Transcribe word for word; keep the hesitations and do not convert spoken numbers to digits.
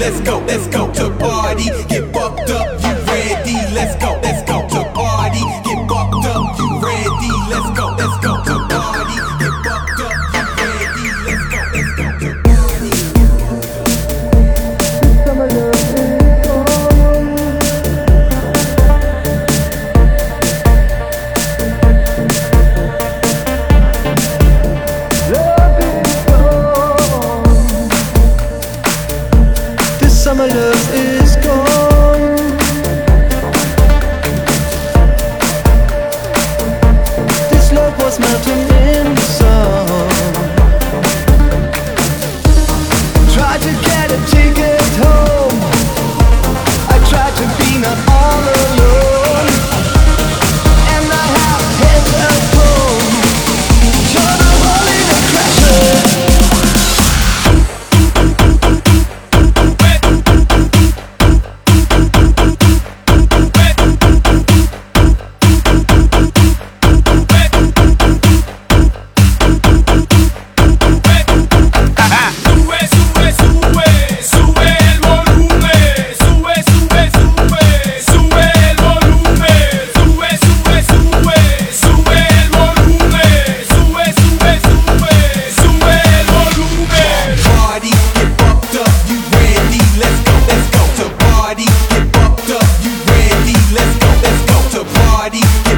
let's go, let's go to party. Get bucked up, you ready? Let's go, let's go to party. Get bucked up, you ready? Let's go, let's go to party. Get bucked up, you ready? Let's go, let's go to party. Summer love is gone. Summer love is gone. This love was melting in the sun. Tried to get a ticket home. I tried to be not all alone. And I have hit a home. You're the holiday crasher. Get